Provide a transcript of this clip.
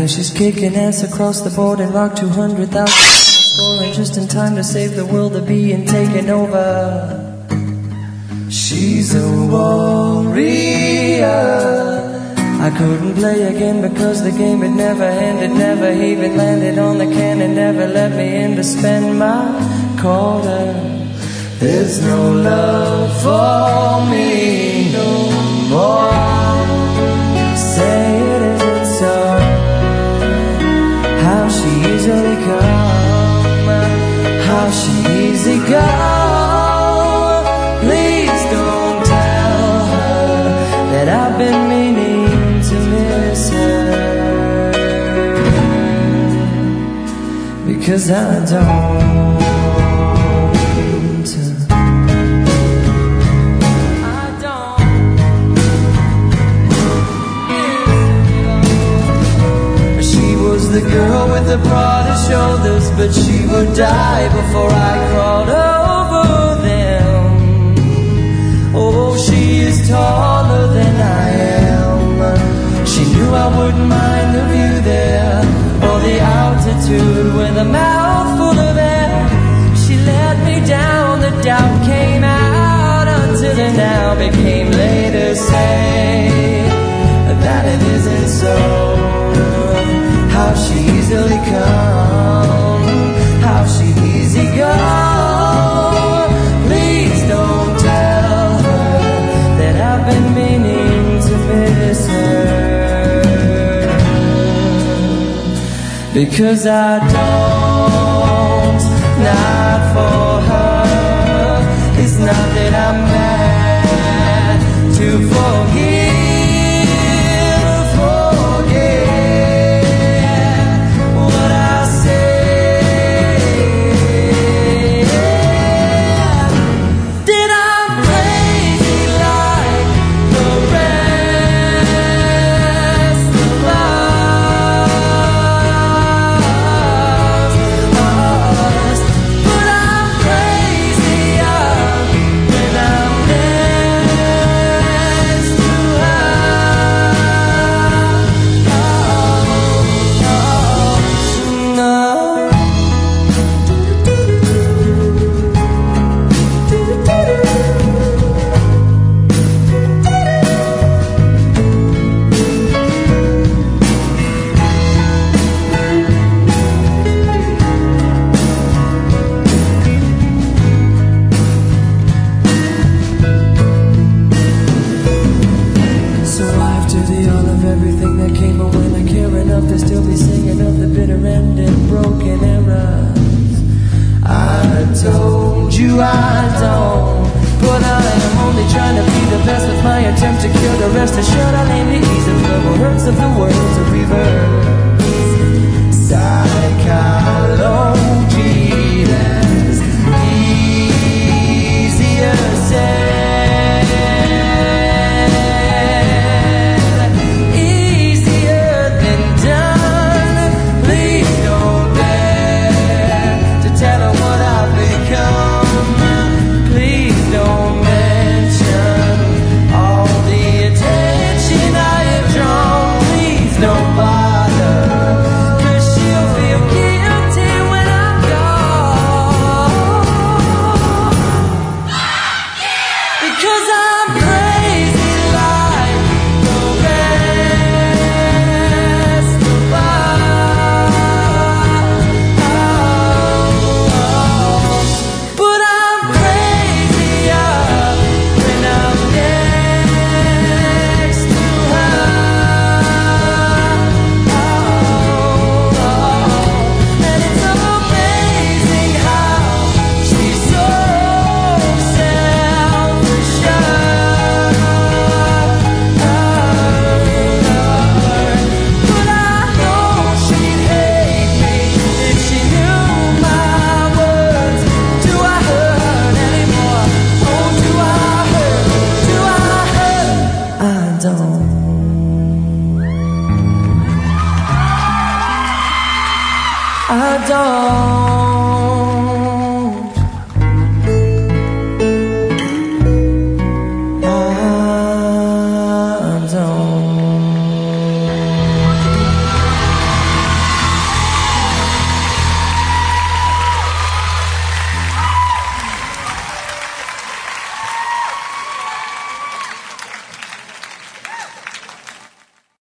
hear she's kicking ass across the board and rock 200,000 scoring just in time to save the world of being taken over. She's a warrior. I couldn't play again because the game had never ended, never even landed on the can and never let me in to spend my quarter. There's no love for me no more. Say it isn't so. How she easily come, how she easy go. Please don't tell her that I've been meaning to miss her, because I don't. The girl with the broader shoulders, but she would die before I crawled over them. Oh, she is taller than I am. She knew I wouldn't mind the view there, or the altitude with a mouthful of air. She let me down, the doubt came out until it now became later say that it isn't so. How she easily come, how she easy go. Please don't tell her that I've been meaning to miss her, because I don't, not for her. It's not that I'm mad to forgive. I don't.